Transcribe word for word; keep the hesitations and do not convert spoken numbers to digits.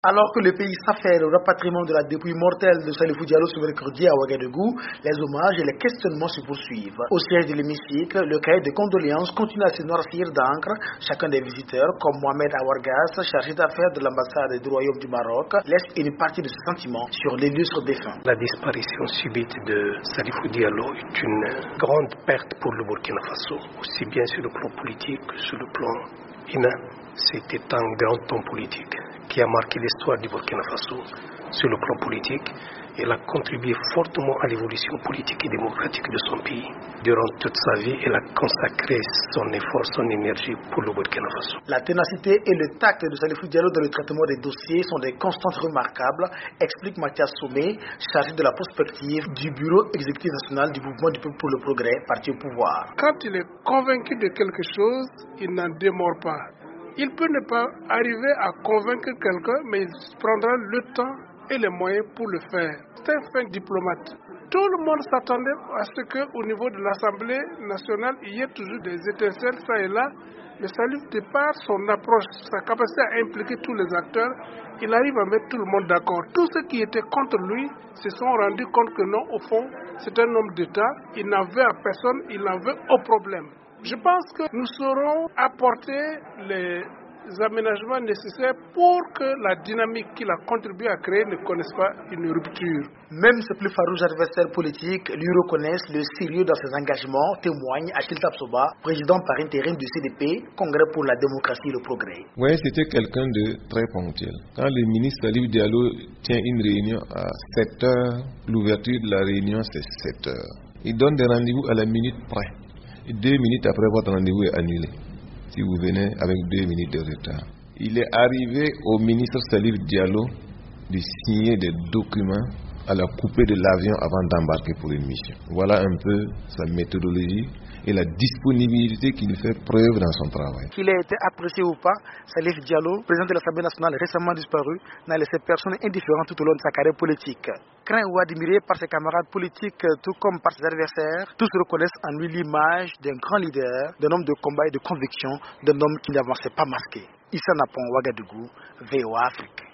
Alors que le pays s'affaire au rapatriement de la dépouille mortelle de Salifou Diallo ce mercredi à Ouagadougou, les hommages et les questionnements se poursuivent. Au siège de l'hémicycle, le cahier de condoléances continue à se noircir d'encre. Chacun des visiteurs, comme Mohamed Awargas, chargé d'affaires de l'ambassade du Royaume du Maroc, laisse une partie de ses sentiments sur l'illustre défunt. La disparition subite de Salifou Diallo est une grande perte pour le Burkina Faso, aussi bien sur le plan politique que sur le plan humain. C'était un grand homme politique qui a marqué l'histoire du Burkina Faso sur le plan politique. Il a contribué fortement à l'évolution politique et démocratique de son pays. Durant toute sa vie, il a consacré son effort, son énergie pour le Burkina Faso. La ténacité et le tact de Salifou Diallo dans le traitement des dossiers sont des constantes remarquables, explique Mathias Somé, chargé de la prospective du Bureau exécutif national du Mouvement du Peuple pour le Progrès, parti au pouvoir. Quand il est convaincu de quelque chose, il n'en démord pas. Il peut ne pas arriver à convaincre quelqu'un, mais il prendra le temps et les moyens pour le faire. C'est un fin diplomate. Tout le monde s'attendait à ce qu'au niveau de l'Assemblée nationale, il y ait toujours des étincelles, ça et là. Mais Salif, de par son approche, sa capacité à impliquer tous les acteurs, il arrive à mettre tout le monde d'accord. Tous ceux qui étaient contre lui se sont rendus compte que non, au fond, c'est un homme d'État. Il n'en veut à personne, il n'en veut au problème. Je pense que nous saurons apporter les aménagements nécessaires pour que la dynamique qu'il a contribué à créer ne connaisse pas une rupture. Même ses plus farouches adversaires politiques lui reconnaissent le sérieux dans ses engagements, témoigne Achille Tapsoba, président par intérim du C D P, Congrès pour la démocratie et le progrès. Oui, c'était quelqu'un de très ponctuel. Quand le ministre Salif Diallo tient une réunion à sept heures, l'ouverture de la réunion c'est sept heures. Il donne des rendez-vous à la minute près. Et deux minutes après, votre rendez-vous est annulé. Si vous venez avec deux minutes de retard. Il est arrivé au ministre Salif Diallo de signer des documents à la coupée de l'avion avant d'embarquer pour une mission. Voilà un peu sa méthodologie et la disponibilité qu'il fait preuve dans son travail. Qu'il ait été apprécié ou pas, Salif Diallo, président de l'Assemblée nationale récemment disparu, n'a laissé personne indifférent tout au long de sa carrière politique. Craint ou admiré par ses camarades politiques, tout comme par ses adversaires, tous reconnaissent en lui l'image d'un grand leader, d'un homme de combat et de conviction, d'un homme qui n'avançait pas masqué. Issa Napon, Ouagadougou, V O A Afrique.